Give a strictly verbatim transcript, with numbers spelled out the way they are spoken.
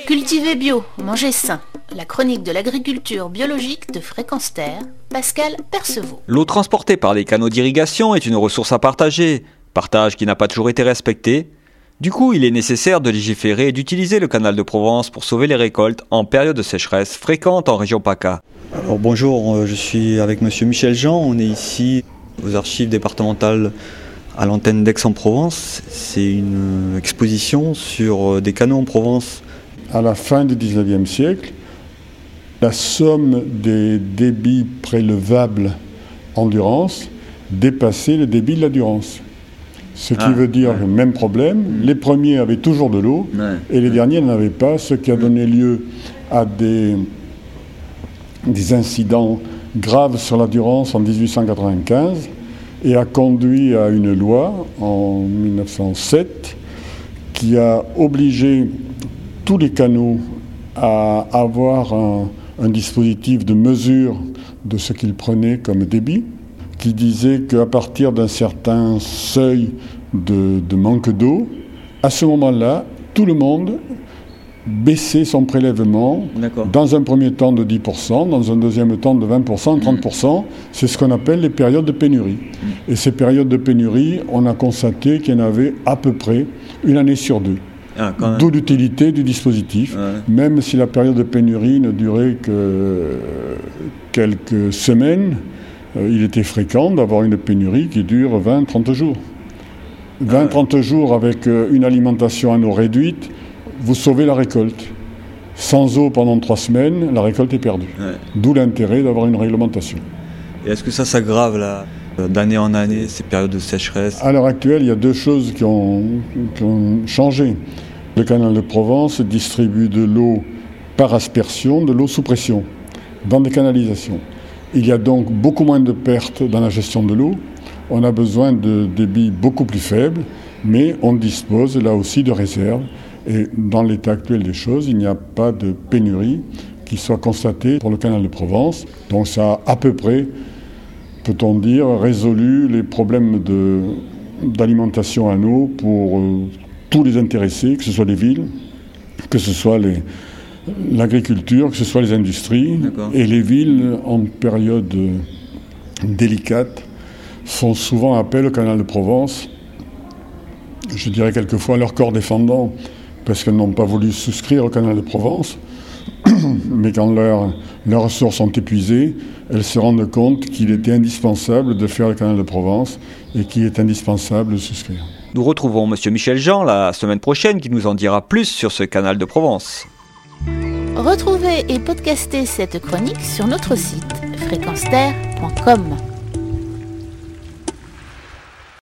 Cultiver bio, manger sain. La chronique de l'agriculture biologique de Fréquence Terre, Pascal Percevaud. L'eau transportée par les canaux d'irrigation est une ressource à partager, partage qui n'a pas toujours été respecté. Du coup, il est nécessaire de légiférer et d'utiliser le canal de Provence pour sauver les récoltes en période de sécheresse fréquente en région PACA. Alors bonjour, je suis avec monsieur Michel Jean, on est ici aux archives départementales à l'antenne d'Aix-en-Provence. C'est une exposition sur des canaux en Provence. À la fin du dix-neuvième siècle, la somme des débits prélevables en Durance dépassait le débit de la Durance. Ce qui ah, veut dire ouais. le même problème, les premiers avaient toujours de l'eau ouais. et les derniers n'en avaient pas, ce qui a donné lieu à des, des incidents graves sur la Durance en dix-huit cent quatre-vingt-quinze et a conduit à une loi en mille neuf cent sept qui a obligé tous les canaux à avoir un, un dispositif de mesure de ce qu'ils prenaient comme débit, qui disait qu'à partir d'un certain seuil de, de manque d'eau, à ce moment-là, tout le monde baissait son prélèvement, D'accord. dans un premier temps de dix pour cent, dans un deuxième temps de vingt pour cent, trente pour cent. Mmh. C'est ce qu'on appelle les périodes de pénurie. Mmh. Et ces périodes de pénurie, on a constaté qu'il y en avait à peu près une année sur deux. Ah, D'où l'utilité du dispositif, ouais. même si la période de pénurie ne durait que quelques semaines, euh, il était fréquent d'avoir une pénurie qui dure vingt à trente jours. vingt à ah, trente ouais. jours avec euh, une alimentation en eau réduite, vous sauvez la récolte. Sans eau pendant trois semaines, la récolte est perdue. Ouais. D'où l'intérêt d'avoir une réglementation. Et est-ce que ça s'aggrave là, d'année en année, ces périodes de sécheresse? À l'heure actuelle, il y a deux choses qui ont, qui ont changé. Le canal de Provence distribue de l'eau par aspersion, de l'eau sous pression, dans des canalisations. Il y a donc beaucoup moins de pertes dans la gestion de l'eau. On a besoin de débits beaucoup plus faibles, mais on dispose là aussi de réserves. Et dans l'état actuel des choses, il n'y a pas de pénurie qui soit constatée pour le canal de Provence. Donc ça a à peu près, peut-on dire, résolu les problèmes de, d'alimentation en eau pour euh, tous les intéressés, que ce soit les villes, que ce soit les, l'agriculture, que ce soit les industries. D'accord. Et les villes, en période délicate, font souvent appel au canal de Provence. Je dirais quelquefois leur corps défendant, parce qu'elles n'ont pas voulu souscrire au canal de Provence. Mais quand leur, leurs ressources sont épuisées, elles se rendent compte qu'il était indispensable de faire le canal de Provence et qu'il est indispensable de souscrire. Nous retrouvons monsieur Michel Jean la semaine prochaine qui nous en dira plus sur ce canal de Provence. Retrouvez et podcastez cette chronique sur notre site fréquence terre point com.